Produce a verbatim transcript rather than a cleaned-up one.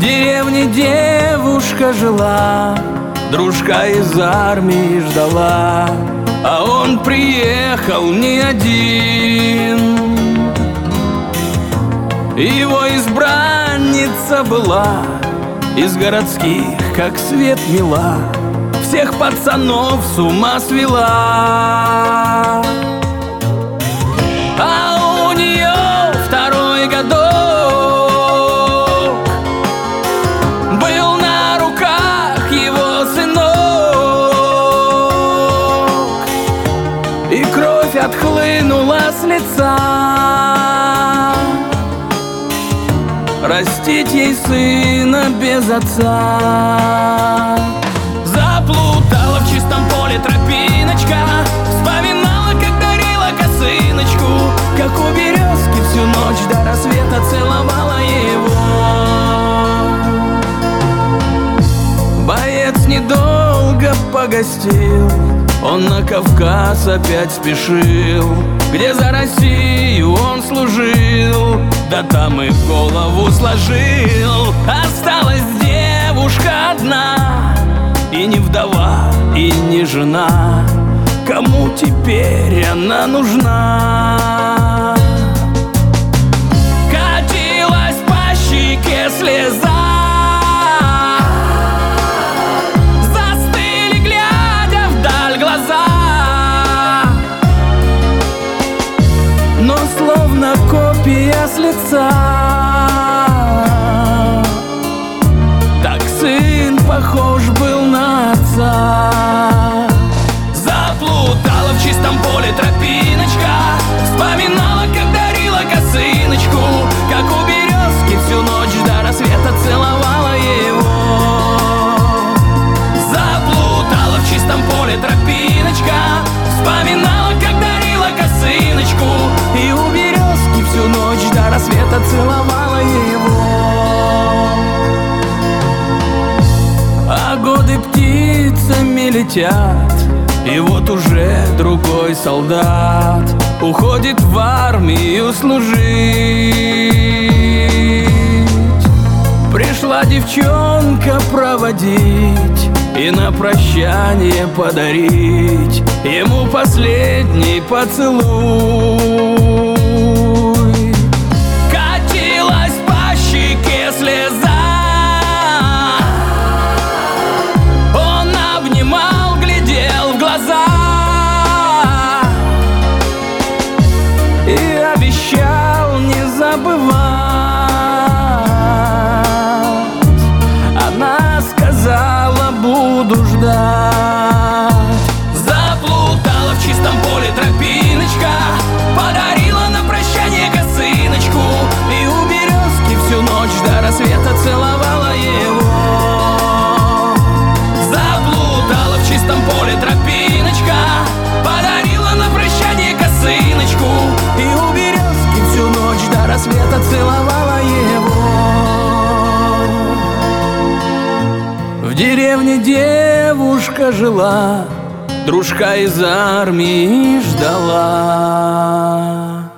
деревне девушка жила, дружка из армии ждала, а он приехал не один. Его избранница была из городских, как свет мила, всех пацанов с ума свела. А у нее второй годок, был на руках его сынок, и кровь отхлынула с лица. Растить ей сына без отца. Заплутала в чистом поле тропиночка, вспоминала, как дарила косыночку, как у березки всю ночь до рассвета целовала его. Боец недолго погостил, он на Кавказ опять спешил, где за Россию он служил, да там и голову сложил. Осталась девушка одна, и не вдова, и не жена. Кому теперь она нужна? Катилась по щеке слеза, застыли, глядя вдаль глаза, но словно копия с лица. Так сын похож был на отца. Заплутала в чистом поле тропиночка, вспоминала, как дарила косыночку, как у березки всю ночь до рассвета целовала его. Заплутала в чистом поле тропиночка, вспоминала, как дарила косыночку, и у березки всю ночь до рассвета целовала его. А годы птицами летят, и вот уже другой солдат уходит в армию служить. Пришла девчонка проводить и на прощание подарить ему последний поцелуй. Катилась по щеке слеза, и обещал не забывать. Она сказала: буду ждать. Заплутала в чистом поле тропиночка, подарила на прощание косыночку, и у березки всю ночь до рассвета целовала его. Заплутала в чистом поле тропиночка, подарила на прощание косыночку, и у березки всю ночь до рассвета целовала его. В деревне девушка жила, дружка из армии ждала.